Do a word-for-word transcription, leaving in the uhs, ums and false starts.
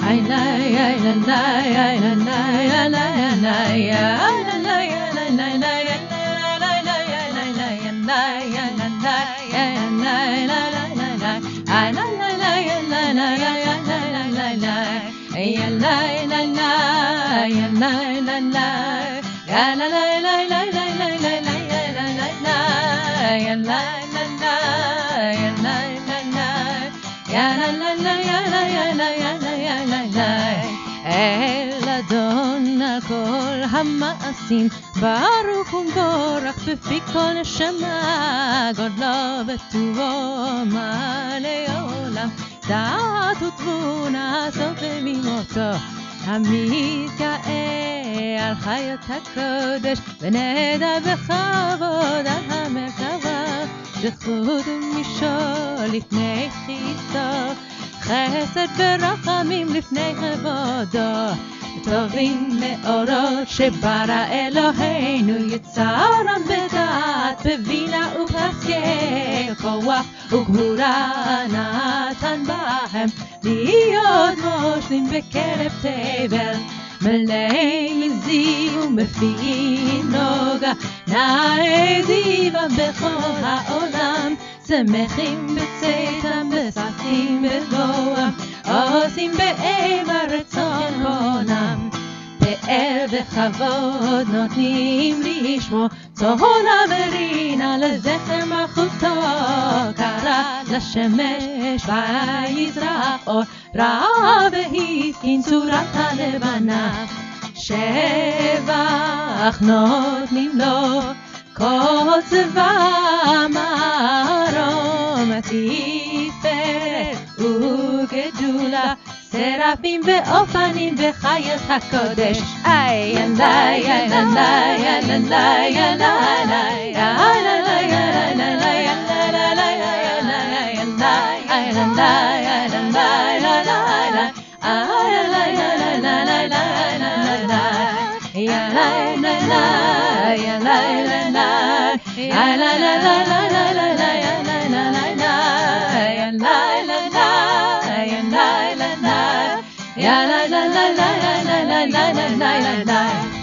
אל אדון על כל המעשים, ברוך ומבורך בפי כל נשמה, גודלו וטובו מלא עולם, דעת ותבונה זאת במילותו, המתגאה על חיות הקודש, ונדע בכבוד על המרכבה, זכות ומשול לפני חיתו, חסד ורחמים לפני כבודו, טובים מאורות שברא אלוהינו, יצרם בדעת, בבינה ובהשכל, כוח וגבורה נתן בהם, להיות מושלים בקרב תבל, מלא מזיו ומפי נוגה, נאה דיבם בכל העולם, שמחים בצאתם, בששים בבואם, עושים באימה רצון קונם, פאר וכבוד נותנים לשמו, צאן המרינה לזכר מלכותו, קרא לשמש ויזרח אור, ראה והתקין צורת הלבנה, שבח נותנים לו כל צבא מרום, תפארת וגדולה, סרפים ואופנים וחיות הקודש, איי ילדי ילדי ילדי la la la la la la la la la la la la la.